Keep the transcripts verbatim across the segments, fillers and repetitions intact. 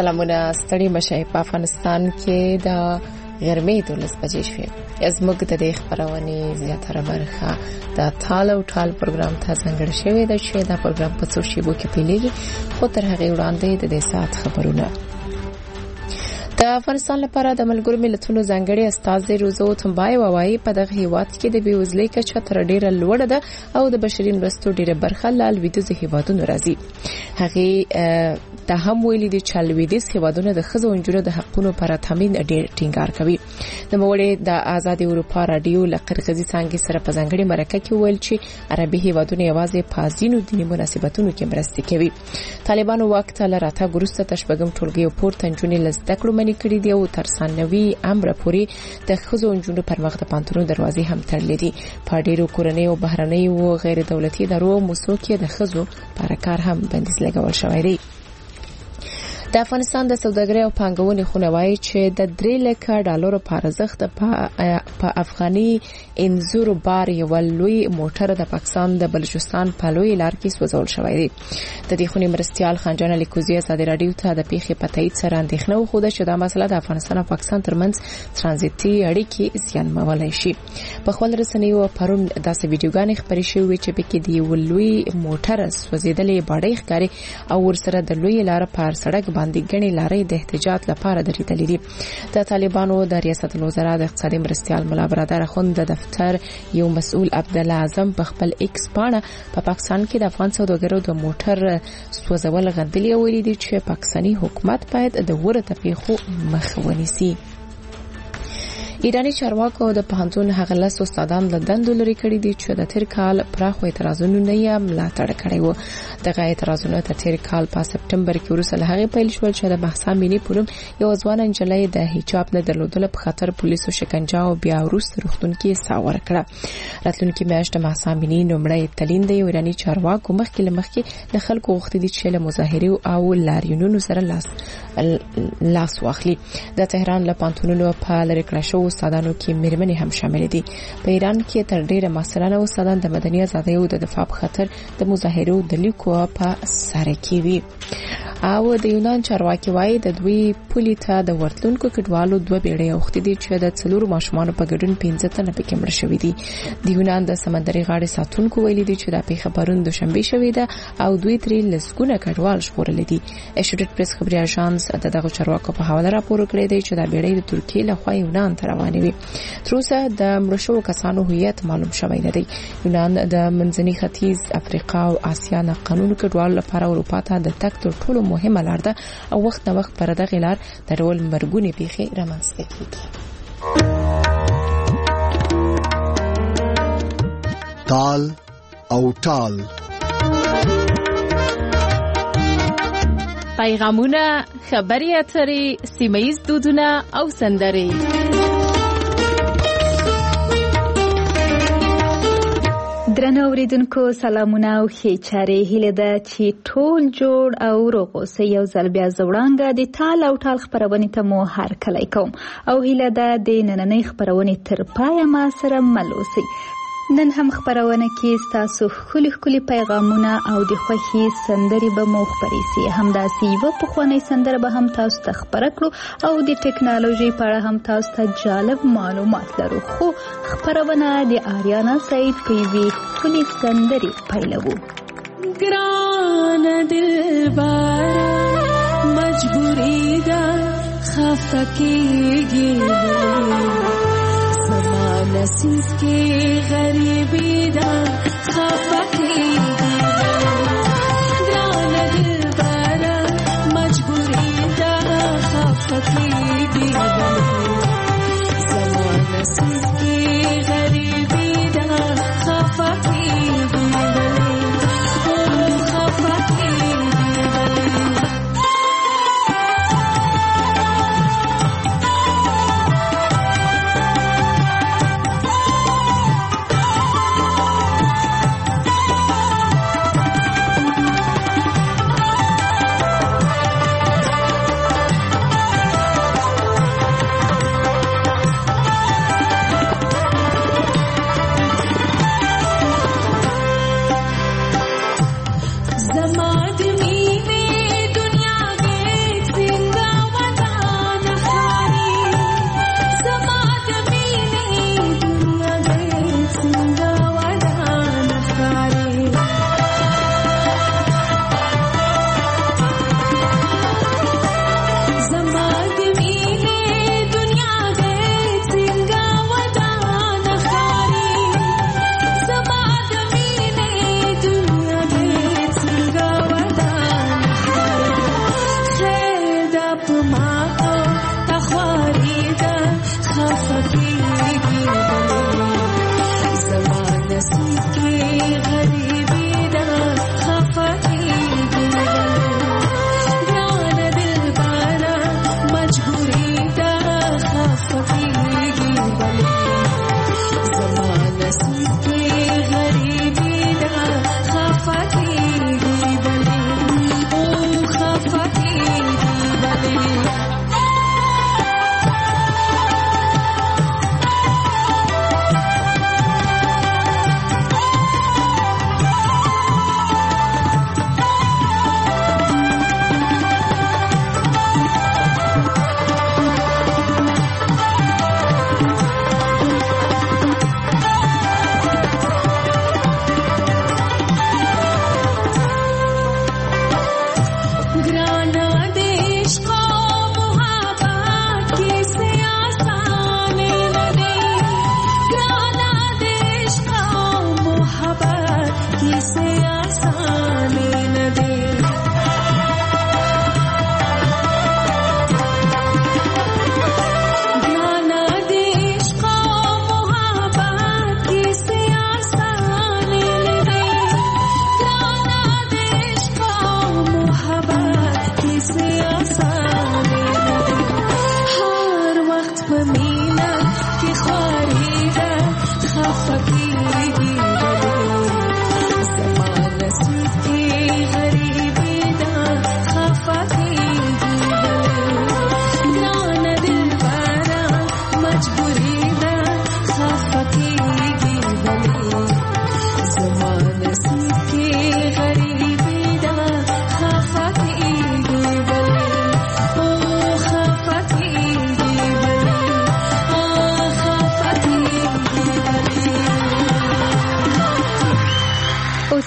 سلامونه ستړي مشه. په افغانستان کې د غرمې دولس بجې شوې. زموږ د دې خبرونه زیاتره برخه د تال او ټال پروګرام ته څنګه شوې ده چې دا پروګرام په څو شیبو کې پیلېږي، خو تر هغه وړاندې د دې ساعت خبرونه. د افغانستان لپاره د ملګرو ملتونو ځانګړي استازي روزو تمبای وایي په دغه هیواد کې د بیوزلۍ کچه تر ډیره لوړه ده او د بشري مرستو ډیره برخه له لویدیځ هیوادونو راځي. هغه ته هم ویلي دي چې لویدیځ هیوادونه د ښځو او نجونو د حقوقو پر تامین ډیر ټینګار کوي. د موړې د آزاد اروپا رادیو له قرغیزي څنګه سره په ځانګړي مرکه کې ویل چې عربي هیوادونه یوازې په ځینو دیني مناسبتونو کې مرسته کوي. طالبانو وخت له راته ګروسته تشبګم ټولګي او پورته نجونې لزدکړو منی کړی دی او تر ثانوي امر پورې د ښځو او نجونو پر مخ د پانتونو دروازې هم تړلې دي. په ډیرو کورنۍ او بهرنۍ او غیر دولتي ادارو موسسو کې د ښځو پر کار هم بندیز لګول شوی دی. د افغانستان د سوداګرۍ او پانګونې خونه وایي چې د درې لکه ډالرو په ارزښت په افغاني انځور بار یو لوی موټر د پاکستان د بلوچستان په لوی لار کې سوځول شوی دی. د دې خونې مرستيال خانجان لیکوزی ازادي رادیو ته د پیښې په تایید سره اندېښنه وښوده چې دا مسله د افغانستان او پاکستان ترمنځ ترانزیتي اړیکې زیانمنولای شي. په خپل رسنیو پرون داسې ویډیوګانې خپرې شوې چې پکې د یو لوی موټر سوځېدلې باډۍ ښکاري او ورسره د لوی لار په سړک باندې ګڼې لارې د احتجاج لپاره درېدلې دي. د طالبانو د ریاست الوزرا د اقتصادي مرستيال ملا برادر اخوند د دفتر یو مسؤل عبد الله اعظم په خپل ایکس پاڼه په پاکستان کې د افغان سوداګرو د موټر سوځول غندلي او ویلي دي چې پاکستاني حکومت باید د ورته پیښو مخه ونیسي. ایرانی چارواکو د پوهنتون هغه لاس استادان له دندو لري کړی دي چې د تیر کال پراخو اعتراضونو نه یې ملاتړ کړی و. دغه اعتراضونه د تیر کال په سپټمبر کې وروسته له هغه پیل شول چې د بحثا مینی پروم یو ځوان نجلۍ د حجاب نه درلودل په خاطر پولیسو شکنجه او بیا وروسته روغتون کې ساور کړه. راتلونکي میاشت بحثا مینی نومړی تلین د ایرانی چارواکو مخکې لمخکې د خلکو غوښتي دي چې له مظاهره او لاریونونو سره لاس لاس واخلي. د تهران له پانتونونو په لری کړه شو استادانو کې میرمنې هم شامل دي. په ایران کې تر ډیره مسلانه استادان د مدني ازادۍ او د دفاع په خاطر د مظاهرو د لیکو په سر کې وي. او د یونان چارواکي وایي د دوی پولي ته د ورتلونکو کډوالو دوه بیړۍ اوختي دي چې د څلورو ماشومانو په ګډون پنځه تنه پکې مړ شوي دي. د یونان د سمندري غاړې ساتونکو ویلي دي چې دا پیښه پرون دوشنبه شوې ده او دوی ترې لسګونه کډوال ژغورل دي. اسوسییټډ پریس خبري اژانس د دغه چارواکو په حواله راپور کړی دی چې دا بیړۍ د ترکیې له خوا یونان ته روانه وي. تر اوسه د مړ شوو کسانو هویت معلوم شوی نه دی. یونان د منځني ختیځ افریقا او آسیا نه قانون کډوالو لپاره اروپا ته د تګ تر ټولو مهمه لار ده او وخت نه وخت پر دغه لار د ډول مرګونې پیښې رامنځته کیږي. تال او ټال پیغامونه، خبري اترې، سیمه‌ییز دودونه او سندرې. درنو اوریدونکو سلامونه او ښې چارې. هیله ده چې ټول جوړ او روغ اوسئ. یو ځل بیا زه وړاندې د تال او ټال خپرونې ته مو هرکلی کوم او هیله ده د نننۍ خپرونې تر پایه ما سره مل اوسئ. نن هم خبرونه کې ستاسو ښکلي ښکلي پیغامونه او د خوښي سندرې به مو خپرې سي. همداسې یوه پخوانۍ سندره به هم تاسو ته خپره کړو او د ټکنالوژۍ په اړه هم تاسو ته جالب معلومات لرو. خو خبرونه د آریانا سعید په یوې ښکلې سندرې پیلوو. ګران دلبره مجبوري ده خفه کېږي نصیب کی غریبی دا خفا کیږي ګران دلبره مجبوري دا خفا کیږي زما نصیب کی غریبی دا خفا کیږي خفا کیږي.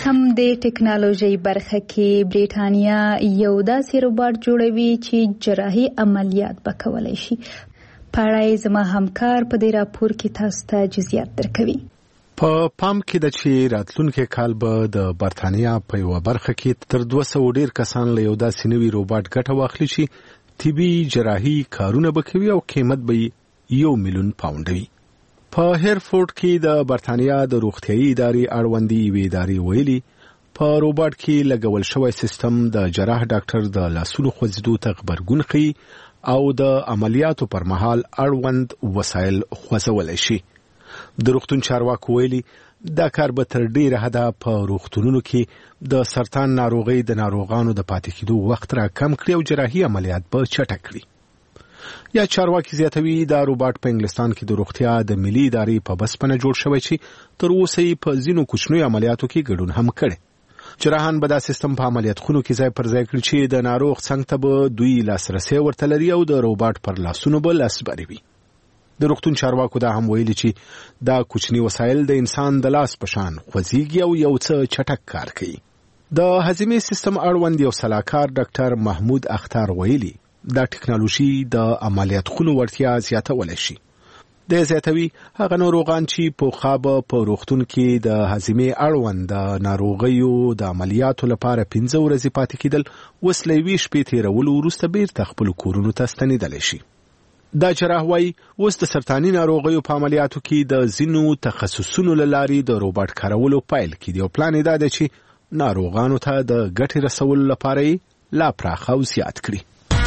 هم د ټکنالوژي برخه کې بریټانیا یو داسې روباټ جوړوي چې جراحي عملیات وکولای شي. پاړای زما همکار په دې راپور کې تاسو ته جزئیات درکوي. په پام کې د چې راتلونکي کال به د برتانیا په یو برخه کې تر دوه سوه ډیر کسان له یو داسې نوي روباټ ګټه واخلي چې طبي جراحي کارونه وکوي او قیمت به یو میلیون پاونډ وي. په هیرفورد کې د برتانیا د روغتیايي ادارې اړوندي وی ادارې ویلي په روباټ کې لګول شوی سیستم د جراح ډاکټر د لاسونو خوځېدو ته غبرګون ښيي او د عملیاتو پر مهال اړوند وسایل خوځولی شي. د روغتون چارواکو ویلي دا کار به تر ډیره حده په روغتونونو کې د سرطان ناروغۍ د ناروغانو د پاتې کېدو وخت را کم کړي او جراحي عملیات به چټک کړي. یا چارواکي زیاتوي دا روباټ په انګلستان کې د روغتیا د ملي ادارې په بسپنه جوړ شوی چې تر اوسه یې په ځینو کوچنیو عملیاتو کې ګډون هم کړی. جراحان به دا سیستم په عملیات خونو کې ځای پر ځای کړي چې د ناروغ څنګ ته به دوی لاسرسی ورته لري او د روباټ پر لاسونو به لاسبري وي. د روغتون چارواکو دا هم ویلي چې دا کوچني وسایل د انسان د لاس په شان خوځېږي او یو څه چټک کار کوي. د هضمي سیستم اړوند یو سلاکار ډاکټر محمود اختر ویلي دا ټکنالوژي د عملیات خونو وړتیا زیاتولی شي. د زیاتوي هغه ناروغان چې په خوابه په روغتون کې د هضمي اړوند د ناروغیو د عملیاتو لپاره پنځه ورځې پاتې کېدل اوس له یوې شپې تېرولو وروسته بیرته خپلو کورونو ته ستنېدلی شي. دا جراح وایي اوس د سرطاني ناروغیو په عملیاتو کې د ځینو تخصصونو له لارې د روباټ کارولو پیل کړي او پلان یې دا دی چې ناروغانو ته د ګټې رسولو لپاره یې لا پراخه او زیات کړي.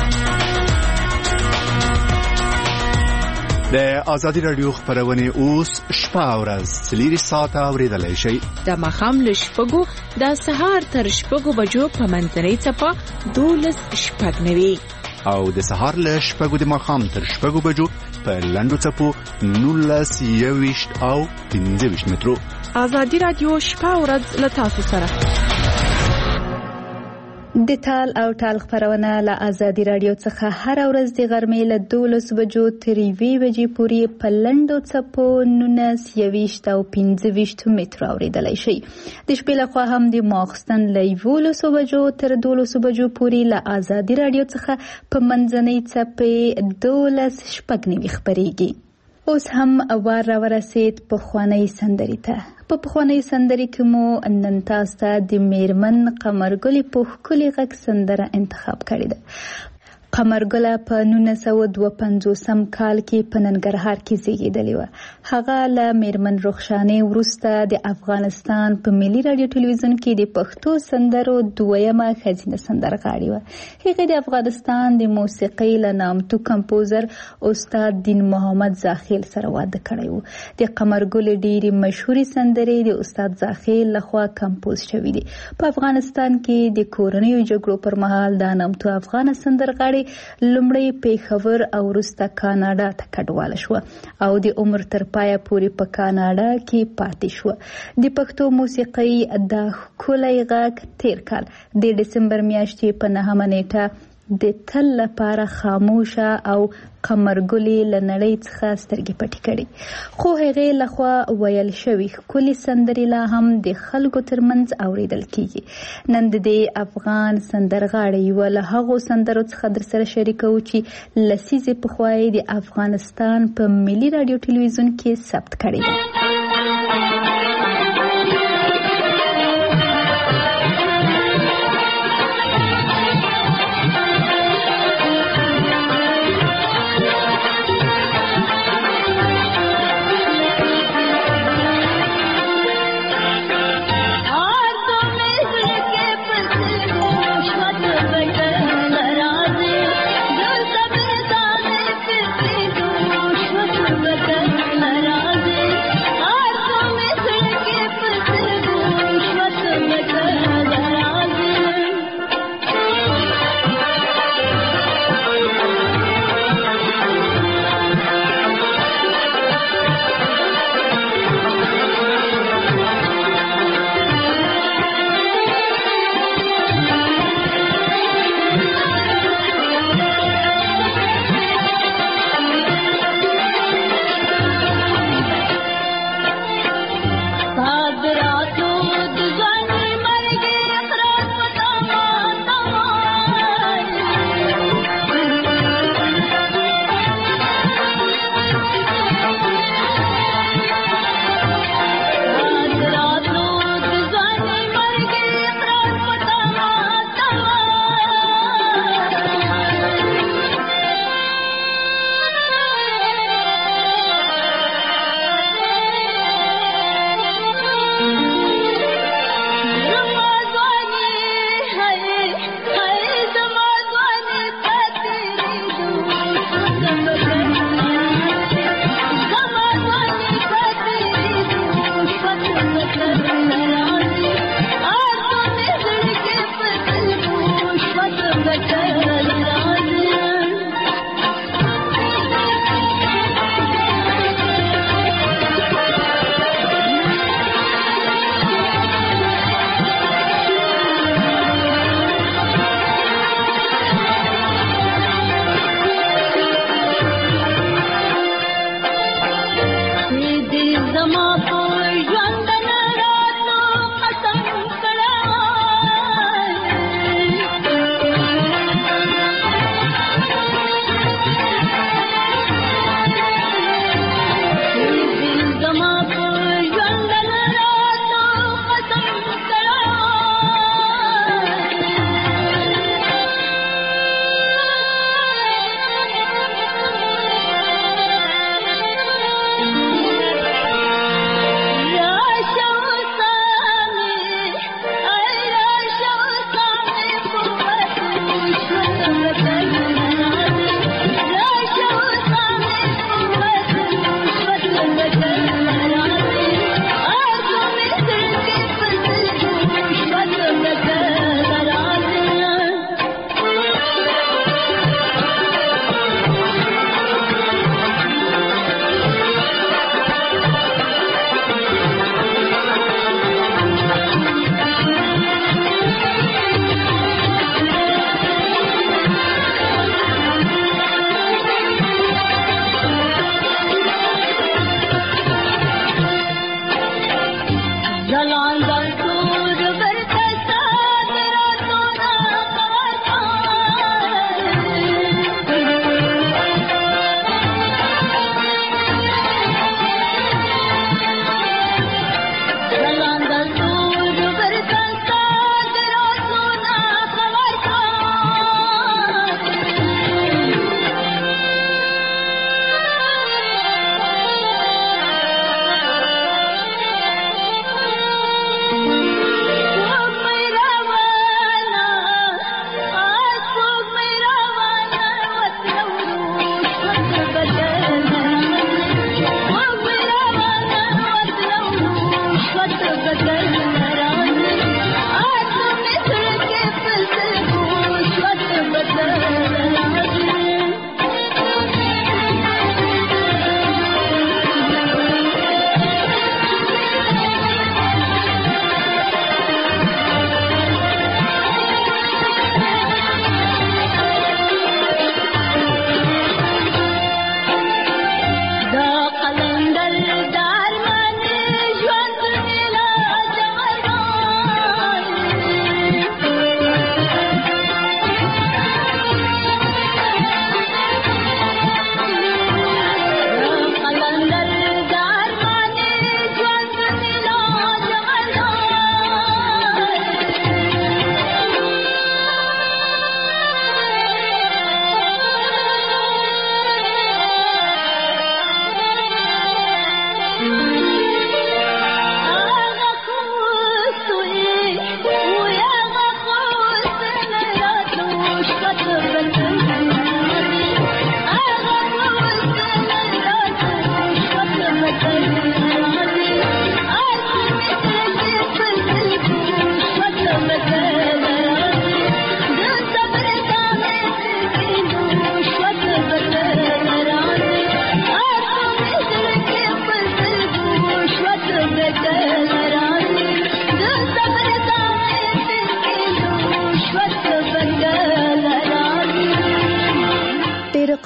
د آزادي رادیو خبرونه اوس شپه او ورځ څلور ساعته اوریدلای شئ. د ماښام له شپږو د سهار تر شپږو بجو په منځنۍ څپه دولس شپږ نوي او د سهار له شپږو د ماښام تر شپږو بجو په لنډو څپو نولس یوویشت او پنځه ویشت مترو. آزادي رادیو شپه او ورځ له تاسو سره. د تال او ټال خبرونه له آزادي رادیو څخه هر ورځ د غرمې له دولس بجو تر یوې بجې پورې په لنډو څپو نولس یوویشت او پنځه ویشت مترو اورېدلی شئ. د شپې لخوا هم د ماخستن له یولسو بجو تر دولسو بجو پورې له آزادي رادیو څخه په منځنۍ څپې دولس شپږ نوي خپرېږي. اوس هم وار را ورسید پخوانۍ سندرې ته. په پخوانۍ سندرې کې مو نن تاسو ته د میرمن قمرګلې په ښکلي غږ سندره انتخاب کړې ده. قمرګله په نولس سوه دوه پنځوسم کال کې په ننګرهار کې زیږېدلې وه. هغه له میرمن رخشانې وروسته د افغانستان په ملي راډیو ټلویزیون کې د پښتو سندرو دویمه ښځینه سندرغاړې وه. هغې د افغانستان د موسیقۍ له نامتو کمپوزر استاد دین محمد زاخیل سره واده کړی و. د قمرګلې ډېرې مشهورې سندرې د استاد زاخیل لخوا کمپوز شوي دي. په افغانستان کې د کورنیو جګړو پر مهال دا نامتو افغان سندرغاړې لومړی پیښور او وروسته کاناډا ته کډواله شوه او د عمر تر پایه پورې په کاناډا کې پاتې شوه. د پښتو موسیقۍ دا ښکلی غږ تیر کال د ډسمبر میاشتې په نهمه نیټه د تل لپاره خاموشه او قمرګلې له نړۍ څخه سترګې پټې کړې. خو هغې لخوا ویل شوي ښکلي سندرې لا هم د خلکو ترمنځ اورېدل کیږي. نن د دې افغان سندرغاړې یوه له هغو سندرو څخه در سره شریکوو چې لسیزې پخوا یې د افغانستان په ملي راډیو ټلویزیون کې ثبت کړې ده.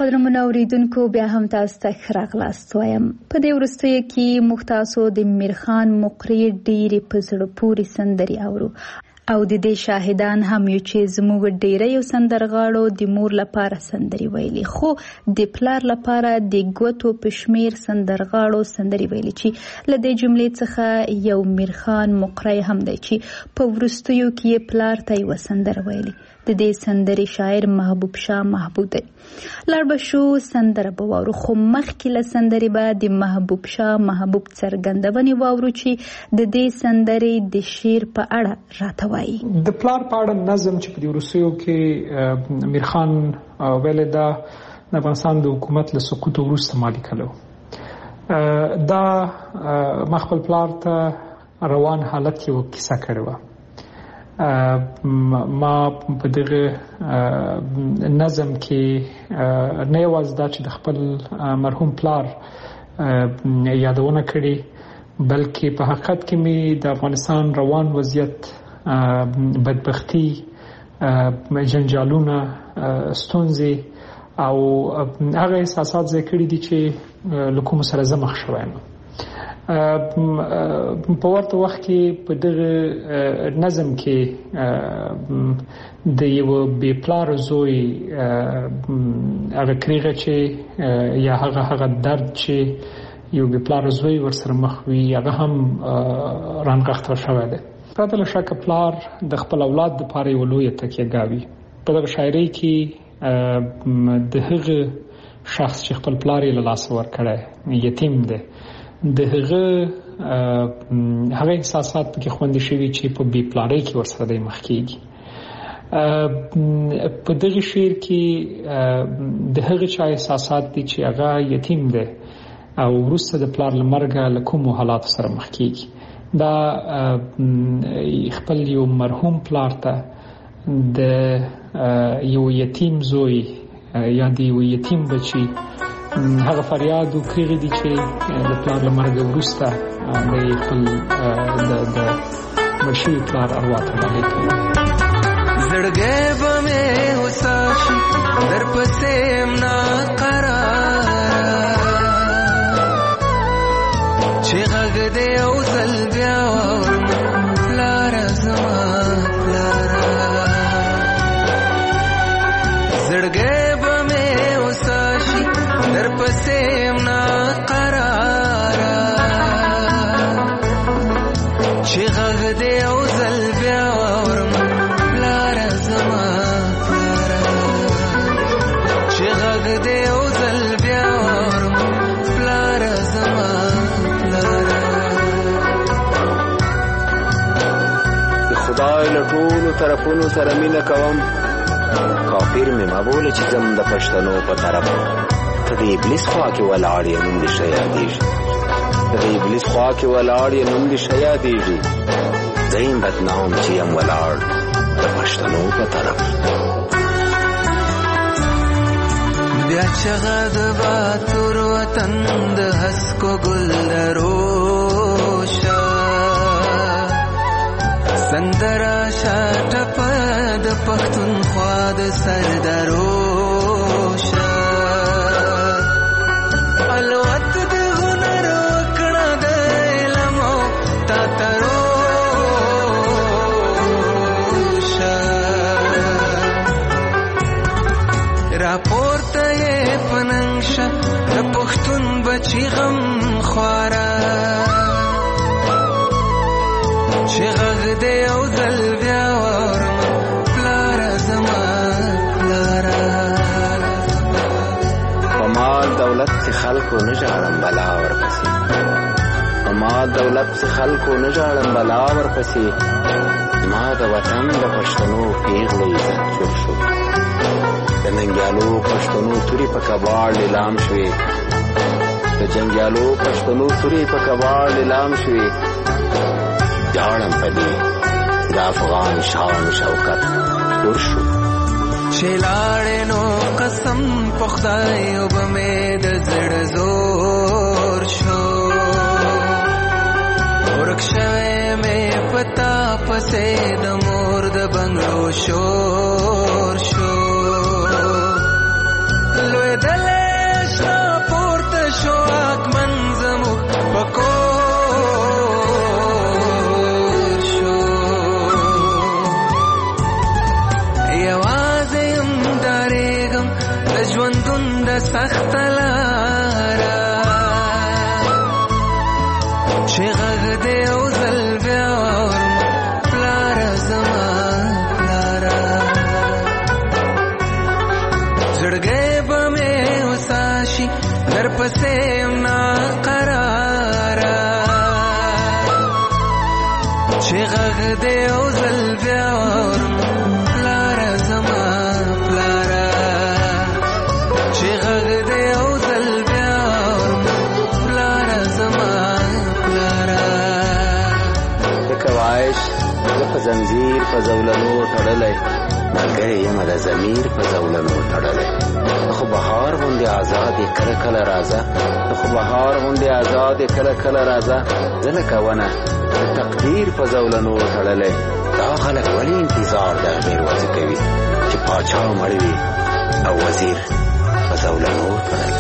قدرمن اوریدونکو بیا هم تاسو ته ښه راغلاست وایم. په دې وروستیو کې موږ تاسو د میرخان مقري ډېرې په زړه پورې سندرې اورو او د دې شاهدان هم یو چې زموږ ډېری یو سندرغاړو د مور لپاره سندرې ویلي، خو د پلار لپاره د ګوتو په شمېر سندرغاړو سندرې ویلي چې له دې جملې څخه یو میرخان مقری هم دی چې په وروستیو کې یې پلار ته یوه سندره ویلي. د دې سندرې شاعر محبوب شاه محبوب دی. لاړ به شو سندره به واورو، خو مخکې له سندرې به د محبوب شاه محبوب څرګندونې واورو چې د دې سندرې د شعر په اړه راته وایي. د پلار په اړه نظم چې په دې وروستیو کې میرخان ویلی دا د افغانستان د حکومت له سقوط وروسته ما لیکلی و. دا ما خپل پلار ته روان حالت کې یوه کیسه کړې وه. ما په دغه نظم کې نه یوازې دا چې د خپل مرحوم پلار یادونه کړې، بلکې په حقیقت کې مې د افغانستان روان وضعیت، بدبختي، جنجالونه، ستونزې او هغه احساسات ځای کړي دي چې له کومو سره زه مخ شوی یم. په ورته وخت کې په دغه نظم کې د یو بې پلاره زوی هغه کریغه چې یا هغه هغه درد چې یو بې پلاره زوی ورسره مخ وي هغه هم رانغښتل شوی دی. پرته له شکه پلار د خپل اولاد دپاره یوه لویه تکیهګاه وي. په دغه شاعرۍ کې د هغه شخص چې خپل پلار یې له لاسه ورکړی یتیم دی، د هغه هغه احساسات پکې خوندي شوي چې په بې پلارۍ کې ورسره دی مخ کېږي. په دغه شعر کې د هغه چا احساسات دي چې هغه یتیم دی او وروسته د پلار له مرګه له کومو حالاتو سره مخ کېږي. دا خپل یو مرحوم پلار ته د یو یتیم زوی یا د یو یتیم بچي هغه فریاد او کریغې دي چې د پلار له مرګه وروسته د خپل د مړ پلار اروا ته ډالۍ کوي. زړګی به مې هوسا شي درپسې یم ناقراره چې غږ دی یو ځل بیا واورم پلاره زما پلاره. زړګی به مې هوسا شي درپسې یم ناقراره چې غږ دی یو ځل بیا واورم پلاره زما پلاره چې غږ دی یو ځل بیا واورم پلاره زما پلاره. د خدای له ټولو طرفونو سره مینه کوم، کافر مې مه بوله چې ځم د پښتنو په طرف. ته د ابلیس خوا کې ولاړ یې نوم دې ښه یادېږي، ته د ابلیس خوا کې ولاړ یې نوم دې ښه یادېږي. زه یم بدنام چې یم ولاړ د پښتنو په طرف. بیا چغه د باتور وطن د هسکو ګل دروشه سندره شا ټپه د پښتونخوا د سردروشه الوت د هنر وکړه د علم او تاتروشه راپورته یې پننګشه د پښتون بچی غم خواره چې غږ دی یو ځل بیا واورم پلاره زما پلاره. په مال دولت چې خلکو نه ژاړم بلا ورپسې، په مال دولت چې خلکو نه ژاړم بلا ورپسې. ما د وطن د پښتنو پیغلو عزت جوړ شو، د ننګیالو پښتنو تورې په کباړ لیلام شوې، د جنګیالو پښتنو تورې په کباړ لیلام شوې. جاړم په دې د افغان شان شوکت جوړ شو چې لاړې نو قسم په خدای وبه مې د زړه زور شو ورک شوی مې پتا پسې د مور د بنګړو شور شو لوی دل چې غږ دې او ځل بیا اورم پلاره زما پلاره چې غږ دې او ځل بیا اورم پلاره زما پلاره لکه وایش زه په زنځیر په زولنو تړلی ملګری یم د ضمیر په زولنو تړلی خو بهار غوندې آزاد یې کله کله راځه خو بهار غوندې آزاد یې کله کله راځه زه لکه ونه د تقدیر په زولنو تړلی دا خلک ولې انتظار د هغې ورځې کوي چې پاچا مړ وي او وزیر په زولنو تړلی.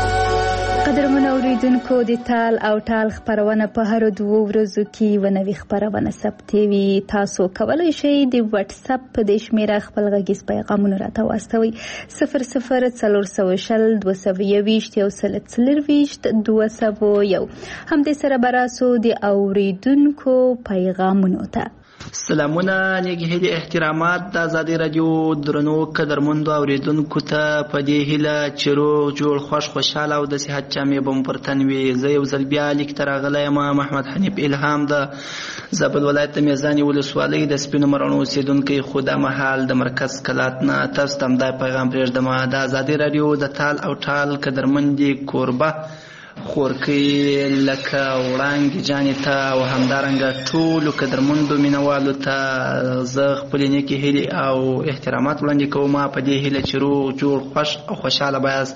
قدرمن اوریدونکو د تال او ټال خپرونه په هر دوه ورځو کې و نوې خپرونه ثبتې وي. تاسو کولی شئ د واتس اپ په دې شمیره خپل غږیز پیغامونه راته واستوئ صفر صفر څلور سوه شل دوه سوه یوویشت یو سل څلرویشت دوه سوه یو. همدې سره به راسو د اوریدونکو پیغامونو ته. سلامونه نیک هیلې احترامات د ازادي رادیو درنو قدرمندو اوریدونکو ته په دې هیله چې روغ جوړ خوش خوشحاله او د صحت جامې به مو پر تن وي. زه یو ځل بیا لیک ته راغلی یم محمد حنیف الهام د زابل ولایت د میزانې ولسوالۍ د سپینو مروڼو اوسېدونکی خو دا مهال د مرکز کلات نه تاسو ته همدا پیغام پرېږدم. د ازادي رادیو د تال او ټال قدرمندې کوربه خورکۍ لکه وړانګې جانې ته او همدارنګه ټولو قدرمندو مینوالو ته زه خپلې نیکې هیلې او احترامات وړاندې کوم په دې هیله چې روغ جوړ خوش او خوشحاله به یاست.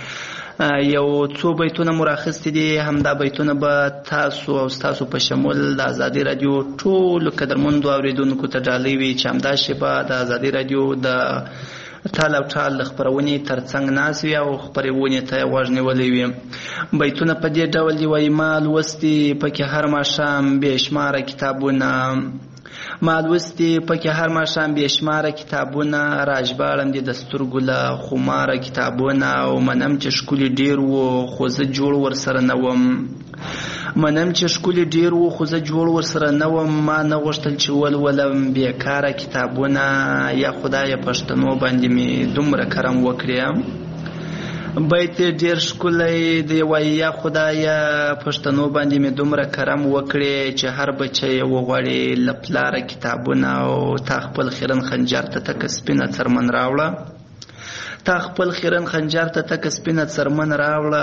یو څو بیتونه مو راخیستي دي، همدا بیتونه به تاسو او ستاسو په شمول د ازادي رادیو ټولو قدرمندو اوریدونکو ته ډالۍ وي چې همدا شیبه د ازادي رادیو د تال او ټال د خپرونې ترڅنګ ناست وي او خپرونې ته یې غوږ نیولی وي. بیتونه په دې ډول دي وایي: ما لوستي پکې هر ماښام بې شماره کتابونه ما لوستي پکې هر ماښام بې شماره کتابونه راژباړم دي د سترګو له خماره کتابونه او منم چې ښکلي ډېر وو خو زه جوړ ورسره نه وم منم چې ښکلي ډېر وو خو زه جوړ ورسره نه وم ما نه غوښتل چې ولولم بېکاره کتابونه یا خدایه پښتنو باندې مې دومره کرم وکړې. بیت ډېر ښکلی دی وایي: یا خدایه پښتنو باندې مې دومره کرم وکړې چې هر بچی وغواړي له پلاره کتابونه او تا خپل خیرن خنجر ته تکه سپینه څرمن راوړه تا خپل خیرن خنجر ته تکه سپینه څرمن راوړه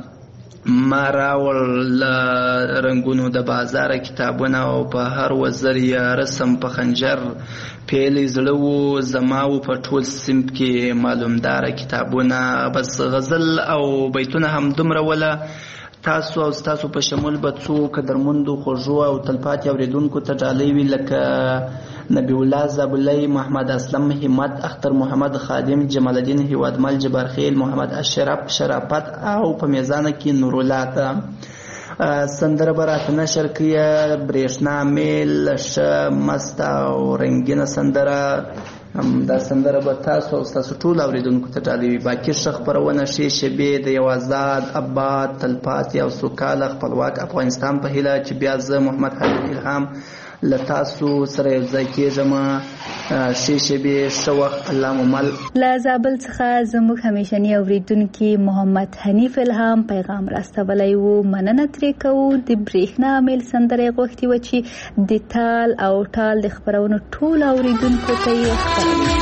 ما راوړ له رنګونو د بازاره کتابونه او په هر وزر یې رسم په خنجر پیلی زړه و زما و په ټول صنف کې معلومداره کتابونه. بس غزل او بیتونه هم دومره وله تاسو او ستاسو په شمول به څو قدرمندو خوږو او تلپاتې اوریدونکو ته ډالۍ وي لکه نبی الله زابلی، محمد اسلم، همت، اختر محمد خادم، جمال الدین هیوادمل، جبارخیل، محمد اشرف، شرافت او په میزانه کې نورالله ته سندره به راته نشر کړي. برېښنا میل ښه مسته او رنګینه سندره دا سندره به تاسو او ستاسو ټول اوریدونکو ته ډالۍ وي. باقي ښه خپرونه ښې شیبې د یو آزاد اباد تلپاتې او سوکاله خپلواک افغانستان په هیله چې بیا زه محمد حنیف الهام له تاسو سره یو ځای کېږم. ښې شیبې ښه وخت الله مو مل. له زابل څخه زموږ همیشني اوریدونکي محمد حنیف الهام پیغام راستولی و. مننه ترې کوو. د برېښنا میل سندره یې غوښتې وه چې د تال او ټال د خپرونو ټولو اوریدونکو ته یې خپروي.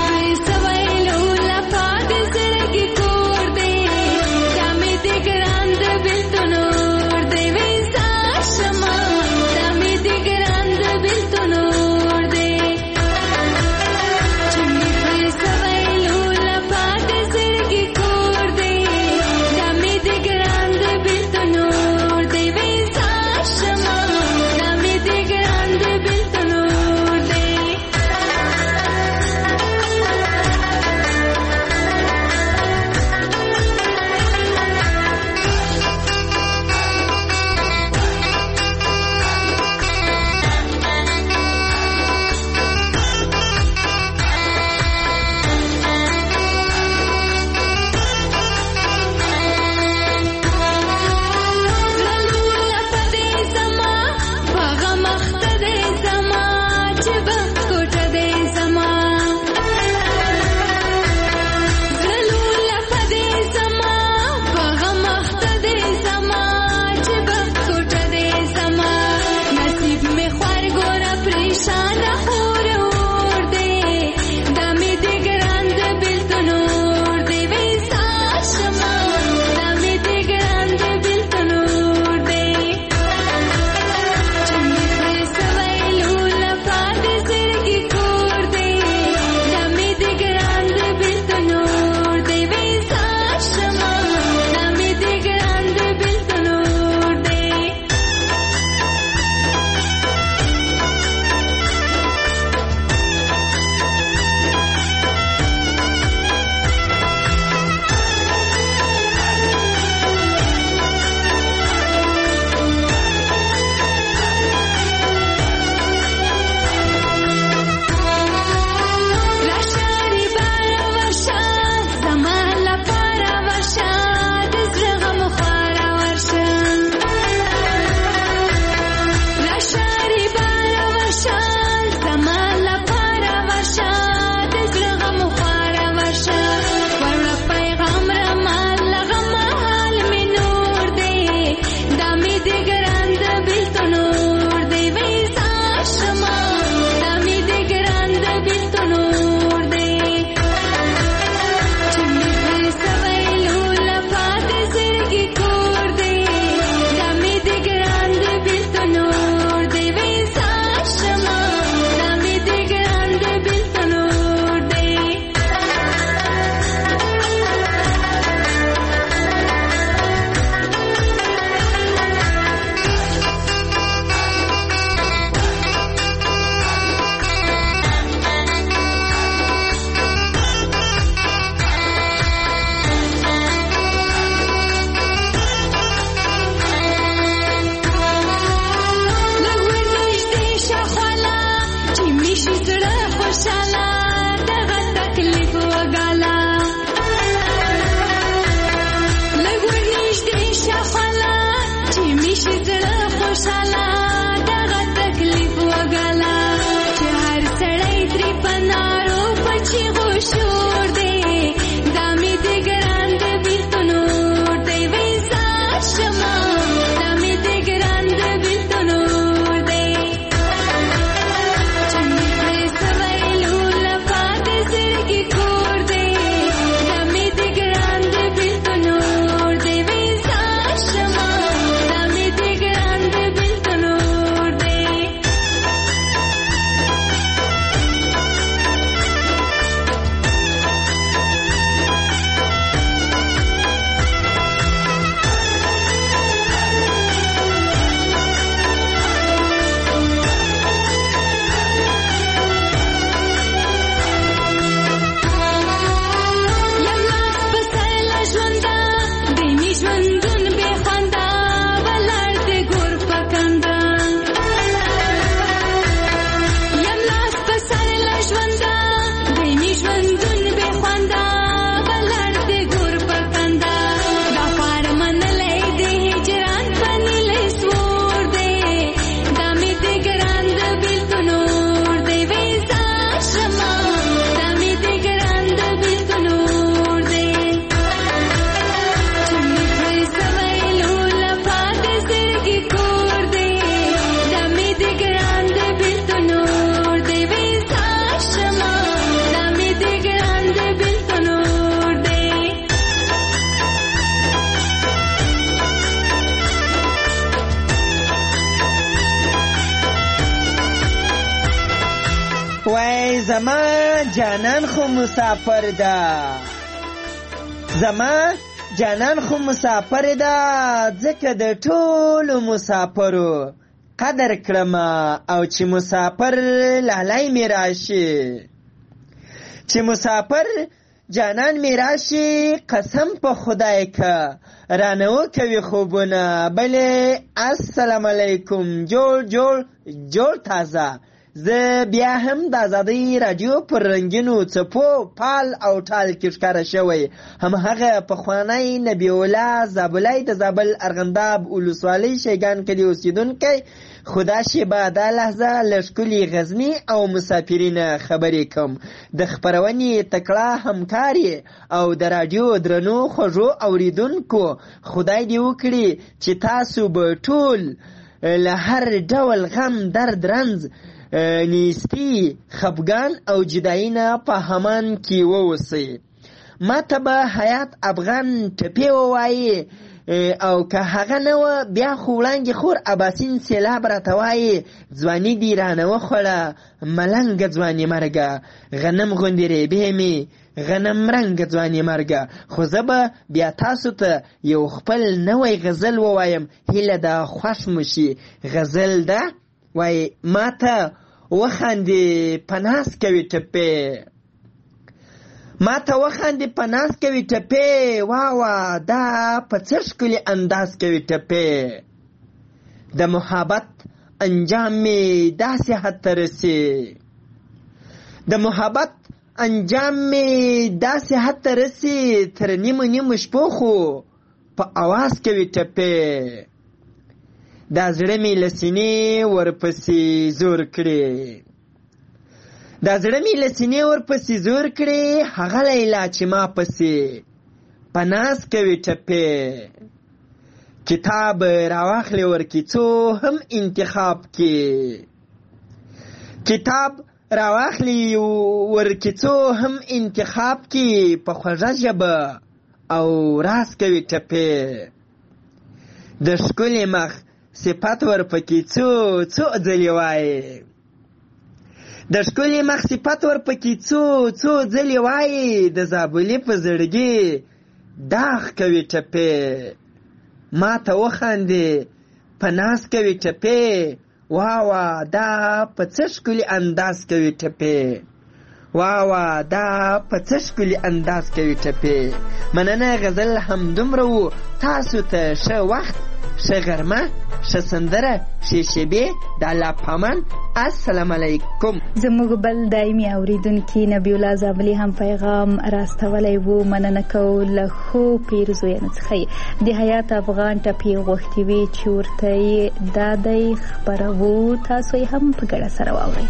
زما جانان خو مسافر ده زما جانان خو مسافر ده ځکه د ټولو مسافرو قدر کړم او چې مسافر لالای می راشي چې مسافر جانان می راشي قسم په خدای که رانه وکوي خوبونه بلې السلام علیکم جوړ جوړ جوړ تازه زه بیا هم د ازادۍ راډیو پر رنګینو څپو پال او ټال کې ښکاره شوی همهغه پخوانی نبی الله زابلی د زابل ارغنداب ولسوالۍ شیګان کلي اوسېدونکی خدا شیبه دا لحظه له ښکلي غزني او مسافرین خبرې کوم د خپرونې تکړه همکارې او د راډیو درنو خوږو اوریدونکو خدای دې وکړي چې تاسو به ټول له هر ډول غم درد رنځ نیستی خفګان او جدایي نه په همان کې واوسئ ما ته به حیات افغان ټپې ووایي او که هغه نه وه بیا خو وړانګې خور اباسین سیلاب راته وایي ځواني دې رانه وخوړه ملنګه ځواني مرګه غنم غوندې ریبې مې غنم رنګه ځواني مرګه خو زه به بیا تاسو ته یو خپل نوی غزل ووایم هیله ده خوښ مو شي غزل ده وای ما ته وخاندې په ناز کوي ټپې ما ته وخاندې په ناز کوي ټپې واوه دا په څه ښکلي انداز کوي ټپې د محبت انجام مې داسې حد ته رسي د محبت انجام مې داسې حد ته رسي تر نیمو نیمو شپو خو په اواز کوي ټپې دا زړه مې له سینې ورپسې زور کړې دا زړه مې له سینې ورپسې زور کړې هغه لیلا چې ما پسې په ناز کوي ټپې کتاب راواخلې ورکیڅو هم انتخاب کې کتاب راواخلې ورکیڅو هم انتخاب کې په خوږه ژبه او راز کوي ټپې د ښکلي مخ صفت ورپکې څو څو ځلې وایي د ښکلي مخ صفت ورپکې څو څو ځلې وایي د زابلي په زړګي داغ کوي ټپې ما ته وخاندې په ناز کوي ټپې واوه دا په څه ښکلي انداز کوي ټپې واوه دا په څه ښکلي انداز کوي ټپې مننه غزل همدومره و تاسو ته ښه وخت ښه غرمه ښه سندره ښې شیبې د الله په امان السلام علیکم زموږ بل دایمي اوریدونکي نبی الله زابلي هم پیغام راستولی و مننه کوو له ښو پیرزویانو څخه د حیات افغان ټپې غوښتې وې چې ورته یې دا دی خپروو تاسو یې هم په ګډه سره واورئ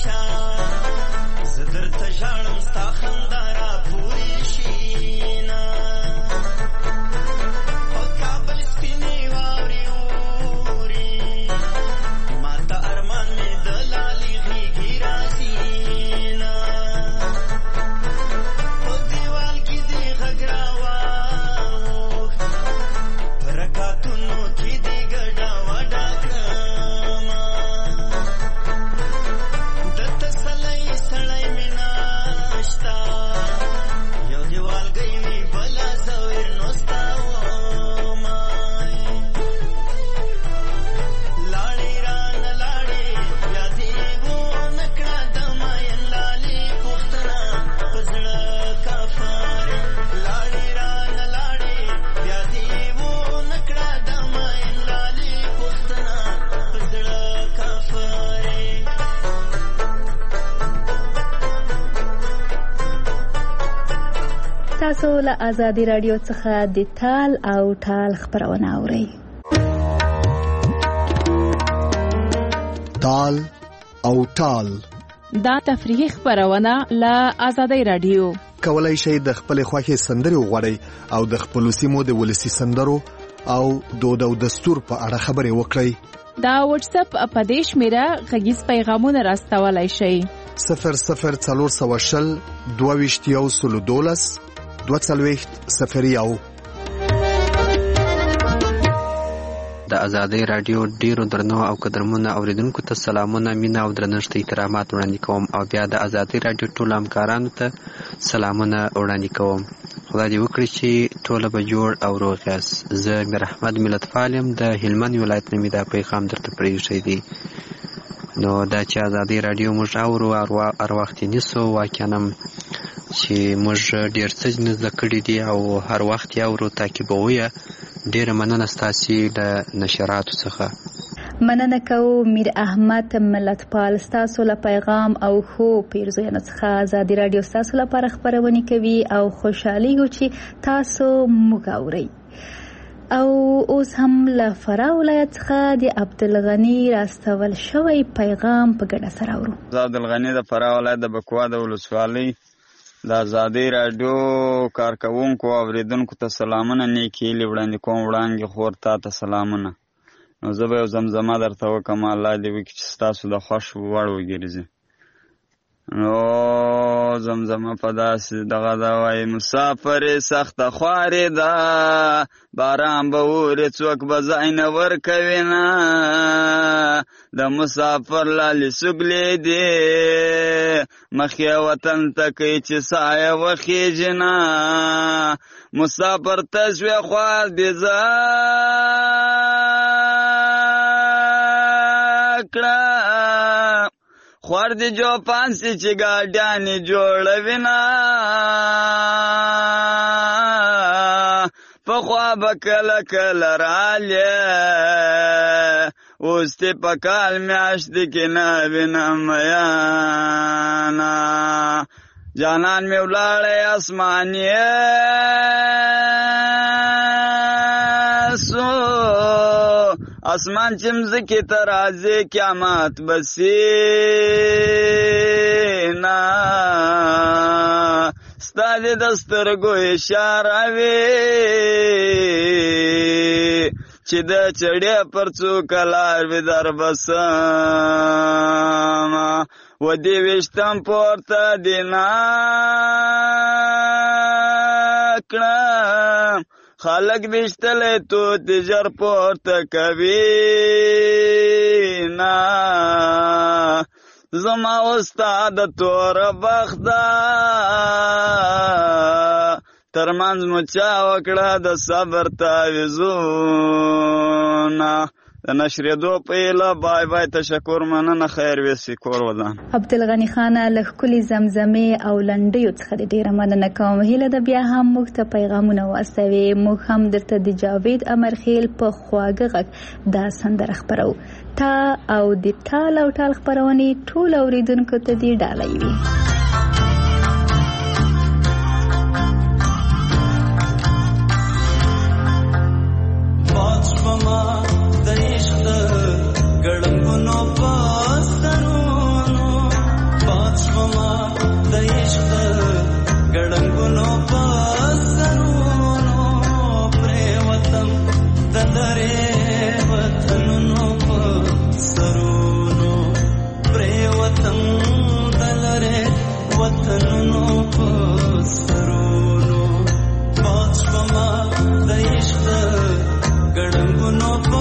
تاسو له آزادي رادیو څخه د تال او ټال خبرونه اورئ. تال او ټال دا تفریحي خبرونه له آزادي رادیو. کولای شئ د خپل خوښي سندري وغواړئ او د خپل سیمو د ولسی سندرو او دود او دستور په اړه خبرې وکړئ. دا واتس اپ په دې شمیره غږیز پیغامونه راستولای شئ. صفر صفر څلور سوه شل دوه ویشت یو سلو دولس دوه څلوېښت صفر یو. د آزادۍ رادیو ډیرو درنو او قدرمنو اوریدونکو ته سلامونه، مینه او درنښت احترامات وړاندې کوم او بیا د آزادۍ رادیو ټول همکارانو ته سلامونه وړاندې کوم. خدای دې وکړي چې ټوله به جوړ او روغ یاست. زه میر احمد ملتپال یم د هلمند ولایت نه مې دا پیغام درته پرېښی دی. نو دا چې آزادۍ رادیو موږ اورو هر وخت یې نیسو، واقعا چې موږ ډېر څه زده کړي دي او هر وخت یې اورو، تعقیبوو یې. ډېره مننه ستاسې د نشراتو څخه. مننه کوو میر احمد ملتپال، ستاسو له پیغام او ښو پیرزویانو څخه آزادي رادیو ستاسو لپاره خپرونې کوي او خوشحالیږو چې تاسو موږ اورئ. او اوس هم له فراه ولایت څخه د عبدالغني راستول شوی پیغام په ګډه سره اورو. زه عبدالغني د فراه ولایت د بکوا د ولسوالۍ د آزادۍ راډیو کارکوونکو او اورېدونکو ته سلامونه، نیکې هیلې وړاندې کوم. وړانګې خور تا ته سلامونه. نو زه به یو زمزمه درته وکړم، الله دې وکړي چې ستاسو د خوښ وړ وګرځي. نو زمزمه په داسې دغه ده وایي: مسافرې سخته خوارې ده، باران به اورې څوک به ځای نه ورکوي نه، د مسافر لالې سګلې دي مخې وطن ته کوي چې سایه وخیږي نه، مسافر ته شوې خوار دې زه کړه، خوار دې جو پانسی چې ګاډیانې جوړوي نه، پخوا به کله کله رالې اوس دې په کال میاشتې کې نه وینم میانه، جانان مې ولاړی اسمانیې سو، اسمان چې مځکې ته راځي قیامت به سي نه، ستا دې د سترګو اشاره وي چې د چړې پر څوک لار وي در بسم، و دې ویشتم پورته دې نه کړم، خلق بیشتلی تو تجر پورته کوي نه، زما استاد تور بخته ترمنځ مو چا وکړه د صبر تعویذونه. د نشریدو په ایله بای بای، تشکر، مننه، خیر ویسي، کور ودان. عبدالغني خان له ښکلې زمزمې او لنډیو څخه ډېره مننه کوم. هیله ده بیا هم موږ ته پیغامونه واستوي. موږ هم درته د جاوید امرخیل په خواږه غږ دا سندره خپرو. تا او د ټال او ټال خپرونې ټول اوریدونکو ته دې ډالۍ وي. د عشق ګړنګونو په سترونو وطن دلره وطنونو په سرونو باد شوما د عشق ګړنګونو په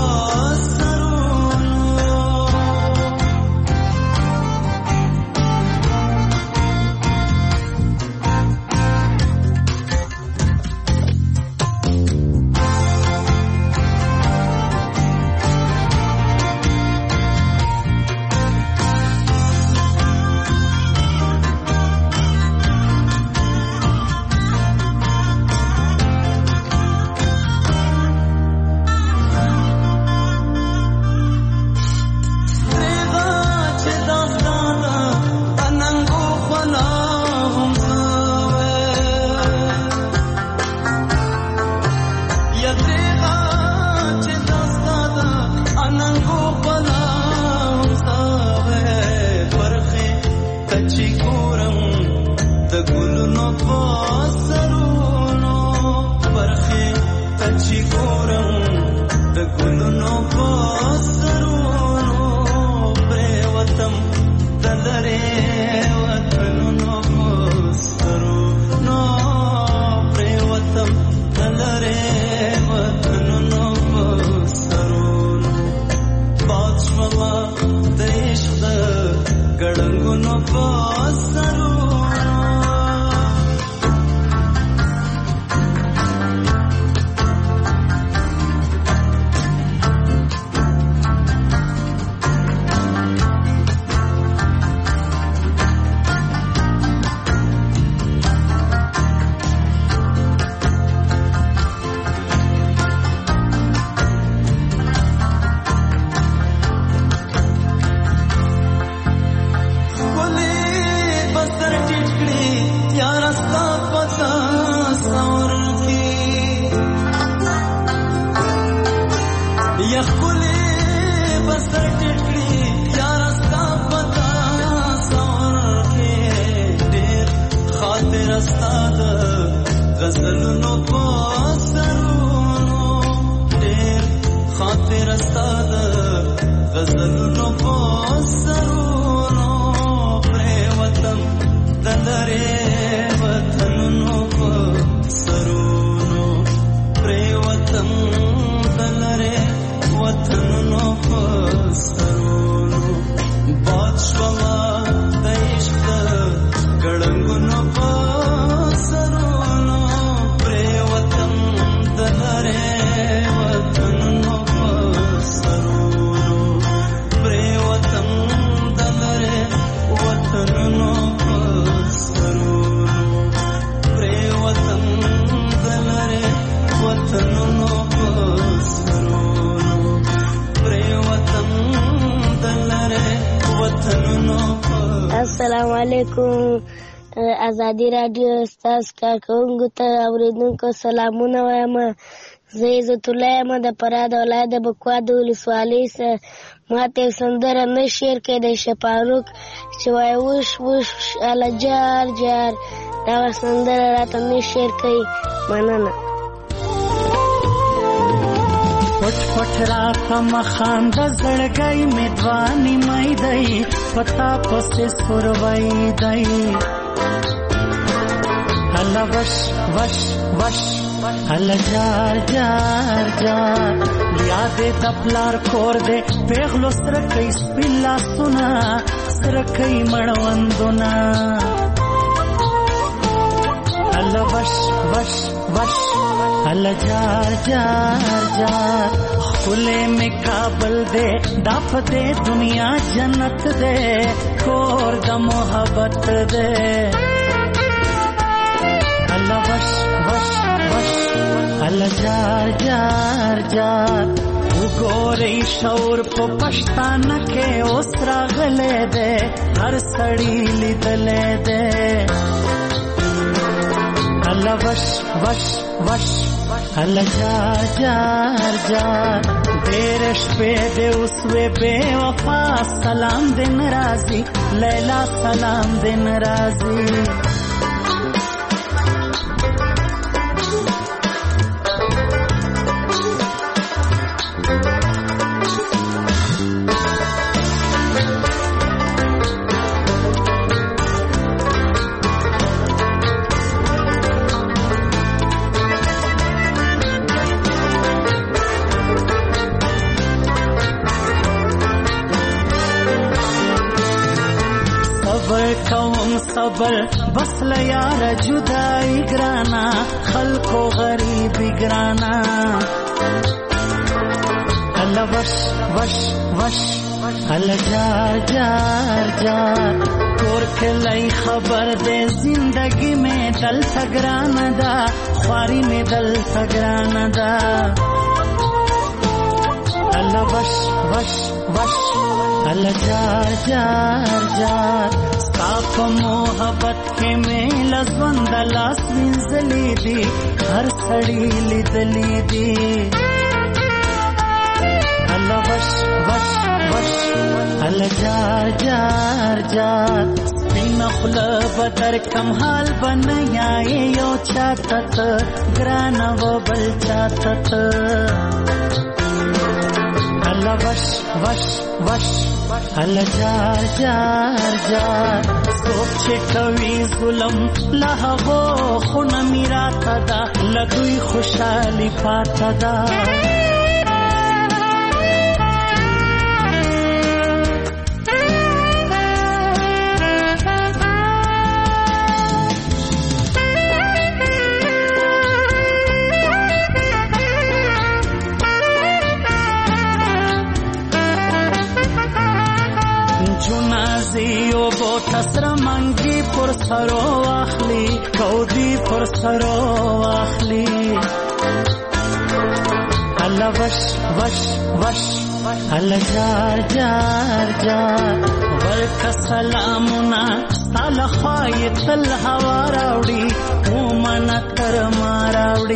ازادي رادیو ستاسو کارکوونکو ته اوریدونکو سلامونه وایم. زه عزت الله یم د فراه د ولایت د بکوا د ولسوالۍ څخه. ماته یو سندره نه شعر کې د شفاروق چې وایي وش وش اله جار جار، دغه سندره راته نه شعر کوي. مننه. پټ پټ راته مخانده زړګی مې دوانې مې دی، پتا پسې سپروی دی. هله وش وش وش هله جار جار جار، یادې د پلار کور دې پیغلو سره کوي سپین لاسونه، سره کوي مړوندونه. هله وش وش وش هله جار جار جار، خلے میں کابل دے دافت دے دنیا جنت دے، کور دا محبت دے. اللہ وش وش وش اللہ جار جار جار، وګورئ شعور په پښتانه کې اوس راغلی دی، هر سړی لیدلی دی. الله وش وش وش الله جار جار جار، ډېر شپې دې اوس وې بې وفا، سلام دې ناراضي لیلا، سلام دې ناراضي. کوم صبر بس لیار جدائی گرانا خلقو غریبی گرانا اللہ وش وش وش اللہ جار جار جار کور کلی خبر دے زندگی میں دل تگرانا دا خواری میں دل تگرانا دا اللہ وش وش وش اللہ جار جار جار ستاپ محبت کے میں لزوند لاس وینزلی دی ہر سڑی لیدلی دی اللہ وش وش وش اللہ جار جار جار سپین خل بدر کم حال بنیا یو چاہتت گرانا و بل چاہتت اللہ وش وش وش اللہ جار جار جار سوچ کوي ظلم لهغو خون میرا تدا لدوی خوشحالی پاتدا جنازیو بو تسر منگی پر سرو اخلی کودی پر سرو اخلی اللہ وش وش وش اللہ جار جار جار ورک سلامنا ستال خواهی تل هوا راوڑی اومن تر ما راوڑی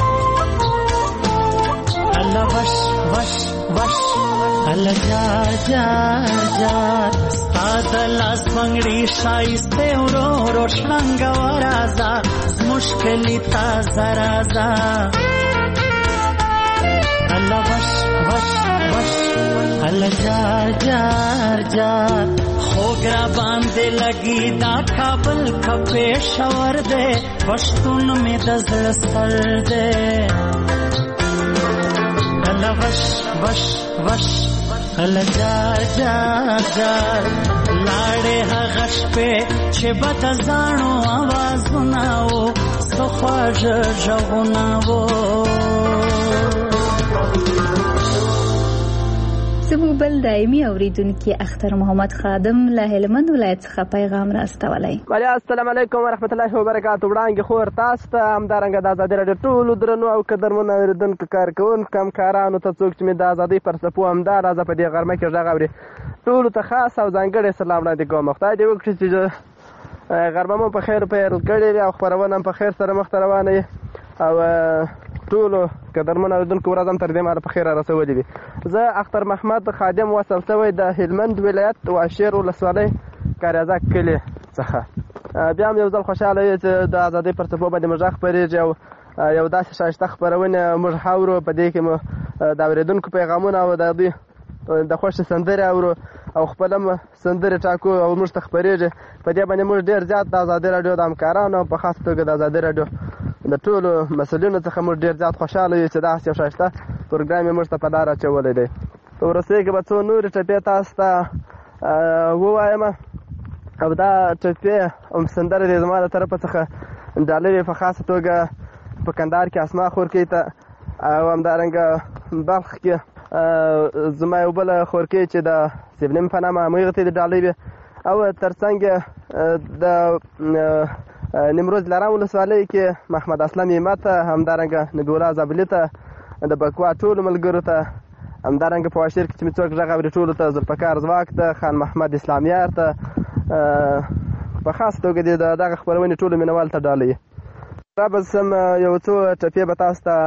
اللہ وش وش وش اللہ جار جار جار ستاد لاس منگڑی شایستے ورو ورو شنگ ورازا مشکلی تا زرازا اللہ وش وش وش اللہ جار جار جار خوگرا باندے لگی دا کابل کا پیشور دے پشتون میں دزل سر دے اللہ وش وش وش اللہ جار جار جار لاڑے غش پہ چھبت زانو آواز ناو سخواج جغناو زموږ بل دایمي اوریدونکي اختر محمد خادم له هلمند ولایت څخه پیغام راستولی. مالیا السلام علیکم ورحمت الله وبرکاتہ. وړاندې خور تاسو ته همدارنګه د ازادي راډیو ټولو درنو او قدرمنو اوریدونکو کارکوونکو همکارانو ته څوک چې مې د ازادۍ پر څپو همدا راځه په دې غرمه کې غږ اوري ټولو ته خاص او ځانګړی سلام وړاندې کوم. خدای دې وکړي چې غرمه مو په خیر پیل کړې او خپرونه هم په خیر سره مخته روانه وي او ټولو قدرمنو اوریدونکو ورځ هم تر دې مهاله په خیر رارسولې وي. زه اختر محمد خادم وصل شوی د هلمند ولایت واشیر ولسوالۍ کاریازک کلي څخه. بیا هم یو ځل خوشحاله یو چې د ازادۍ پر څپو باندې موږ غږ خپرېږي او یو داسې ښایسته خپرونې موږ اورو. په دې کې مو د اورېدونکو پیغامونه او د دوی د خوښې سندرې اورو او خپل هم سندرې ټاکو او موږ ته خپرېږي. په دې باندې موږ ډېر زیات د ازادۍ راډیو د همکارانو او په خاص توګه د ازادۍ راډیو د ټولو مسؤلینو څخه موږ ډېر زیات خوشحاله یو چې داسې یو ښایسته پروګرام یې موږ ته په لار اچولی دی. په وروستیو کې به څو نورې ټپې تاسو ته ووایم او دا ټپې او سندرې دې زما د طرفه څخه ډالۍ وي په خاصه توګه په کندهار کې اسما خورکۍ ته او همدارنګه بلخ کې زما یو بله خورکۍ چې د سیبنیم په نامه هغې ته دې ډالۍ وي او تر څنګ د نیمروز لرام ولسوالۍ کې محمد اسلم ایمت ته همدارنګه نبی الله زابلي ته د بکوا ټولو ملګرو ته همدارنګه په واشیر کې چې مې څوک غږ اوري ټولو ته ذوالفقار ځواک ته خان محمد اسلامیار ته په خاص توګه دې د دغه خپرونې ټولو مینوال ته ډالۍ. را به سم یو څو ټپې به تاسو ته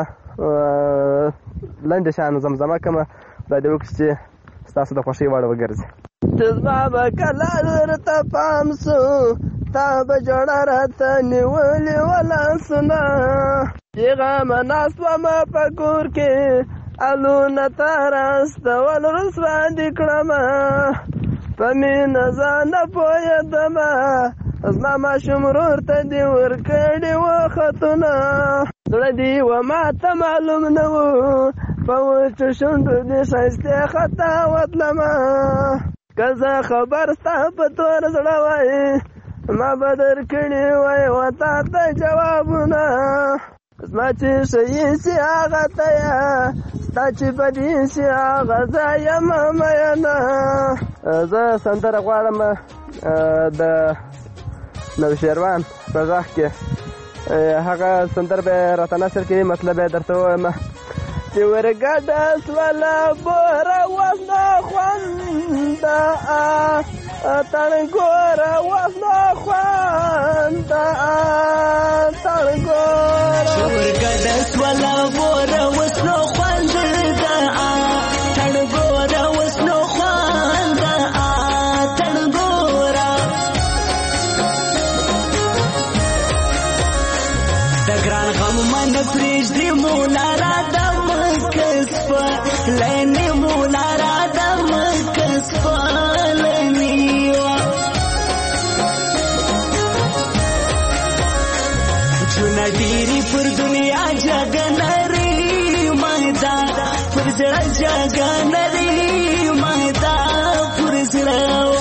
لنډې شیانو زمزمه کړم. خدای دې وکړي چې ستاسو د خوښۍ وړ وګرځي. چې زما به کله درته پام سو تا به جوړه راته نیولې ولاسونه پیغامه ناست ومه په کور کې الونه ته راستول رسوا دې کړمه په مینه ځانه پوهېدمه زما ماشوم ورور ته دې ورکړي وه خطونه زړه دې و ماته معلوم نه و په وچو شونډو دې ښایستې خطا وتلمه که زه خبر ستا په تور زړه وای ما به درکړي وای وتا ته جوابونه زما چې ښیي سي هغه ته یې ستا چې بدي سي هغه زه یم مینه. زه سندره غواړم د نوشیروان په غږ کې هغه سندر به راته نشر کړي مطلب یې درته ووایم چې ورګډه سوله بوره اوس نه خونده تڼګوره اوس نه خونده تڼګوره چې ورګډه سوله بوره اوس نه خونده تڼګوره اوس نه خونده تڼګوره د ګران غم من پرېږدي مولا را د مکسپه لینې مولا را د مکسپه لینې چونه ډېرې پر دنیا جګه نري مایدا پر زړه جګه نري مایدا پر زړه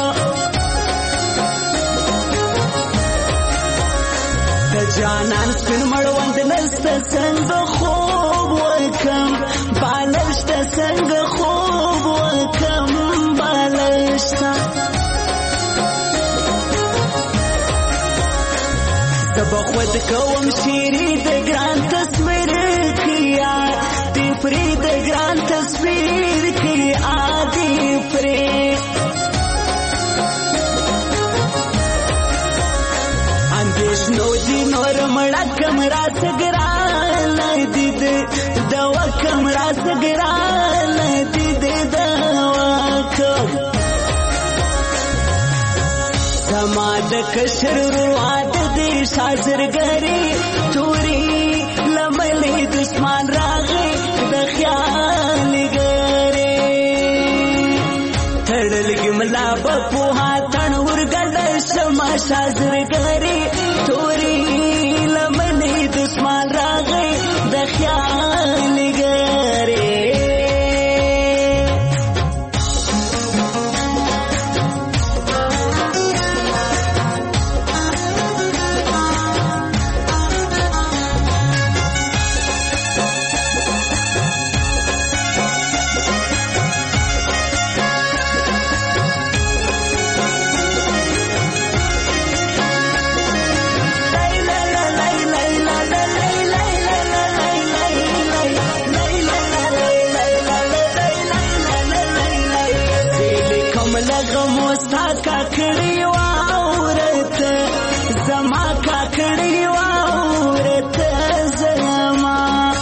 جانان سپین مړوند نسته څنګه خوب وکم بالشته څنګه خوب وکم بالشته زه به خود کوم شیري د ګران تصویر کیا دی پرې د ګران تصویر کیا دی پرې اندیشنو دی نور مړه کمرا سګران دید دوا کمرا سګران دید دوا کم زما د کشر رواد دی شازرګری توري لملې دشمن راغی د خیال ګری تړلګ ملا په هاتن ورګل شما شازرګری توري لمنې دشمن راغی د خیال ګری کاکړی واورته زما کاکړی واورته زما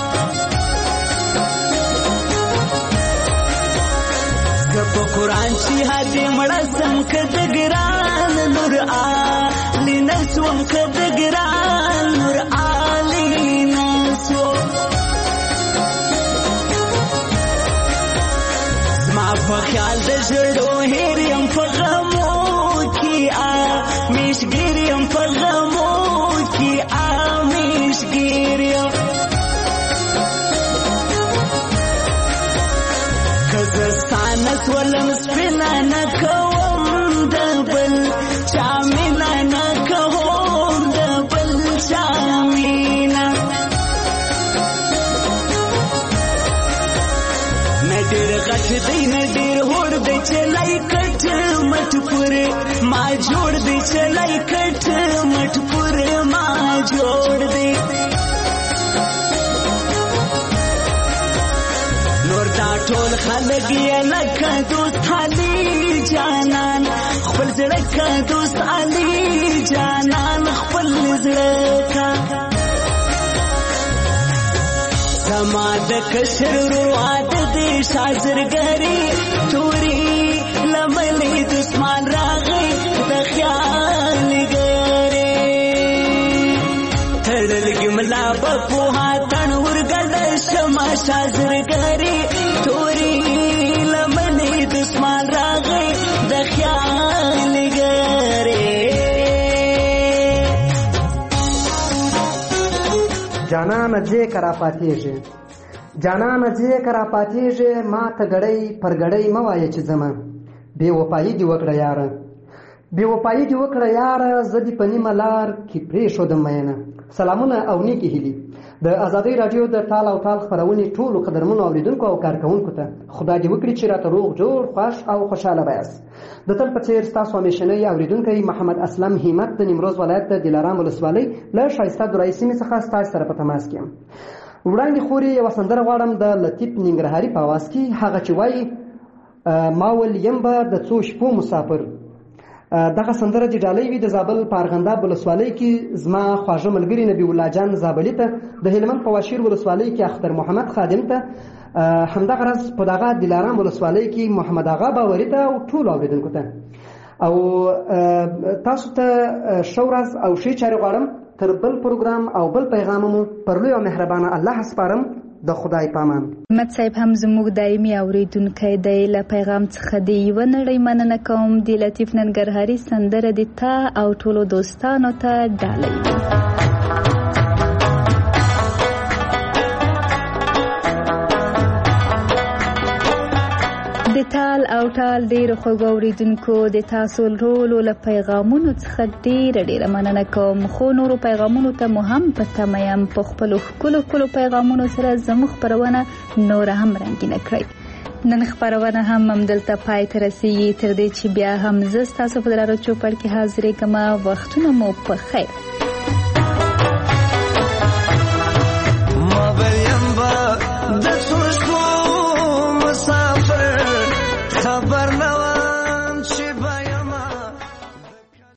زپ قرآن چې هدي مړه سم کد ګران نور علی نسوم کد ګران نور علی نسو زما په خیال د ژړو هېریم په غمو میشگیریم پر غمو کی آمیشگیریم کزستان سولم سپینا نکوم دبل چامینا نکوم دبل چامینا ندیر غٹ دی ندیر ہور دی چلائی کٹ مٹ پورے ما جوڑ دی چلائی کٹ مٹ پورے ما جوڑ دی نور دا ټول خلک یې لکه دوست علي جانان خپل زړه کا دوست علي جانان خپل زړه کا زما د کشر رواد دی شازرګری توري لملې دشمن راغی د خیال ګری تړلګ ملا په هاتن ورګل شما شازرګری توري لملې دشمن راغی د خیال ګری جانان جې کرا پاتېږي جانان جې کرا پاتېږي ما ته غړې پر غړې موایې چې زما بې وفایي دې وکړه یاره، بې وفایي دې وکړه یاره، زه دې په نیمه لار کې پرېښودم مینه. سلامونه او نیکې هیلې د ازادۍ راډیو د ټال او ټال خپرونې ټولو قدرمنو اوریدونکو او کارکوونکو ته خدای دې وکړي چې راته روغ جوړ خوښ او خوشحاله بیاست. د تل په څېر ستاسو همیشنی اوریدونکی محمد اسلم همت د نیمروز ولایت د دلارام ولسوالۍ له ښایسته درایي سیمې څخه ستاسو سره په تماس کې یم. وړاندې خورې یوه سندره غواړم د لطیف ننګرهاري په اواز کې، هغه چې وایي ما ول یم به د څو شپو مسافر. دغه سندره چې ډالۍ وي د زابل په ارغنداب ولسوالۍ کې زما خواږه ملګري نبي الله جان زابلي ته، د هلمند په واشیر ولسوالۍ کې اختر محمد خادم ته، همدغه راز په دغه دلارام ولسوالۍ کې محمد آغا باوري ته او ټولو اوریدونکو ته. او تاسو ته ښه ورځ او ښې چارې غواړم. تر بل پروګرام او بل پیغام مو پر لوی او مهربانه الله سپارم. د خدای پامان. محمد صاحب هم زموږ دایمي اوریدونکی دی. له پیغام څخه د یوه نړۍ مننه کوم. د لطیف ننګرهاري سندره د تا او ټولو دوستانو ته ډالۍ. د ټال او ټال ډیرو خوږو اوریدونکو د تاسو ټولو له پیغامونو څخه ډیره ډیره مننه کوم. خو نورو پیغامونو ته مو هم په تمه یم. په خپلو ښکلو ښکلو پیغامونو سره زموږ خپرونه نوره هم رنګینه کړئ. نن خپرونه هم همدلته پای ته رسیږي. تر دې چې بیا هم زه ستاسو په درانه چوپړ کې حاضرېږم. وختونه مو په خیر.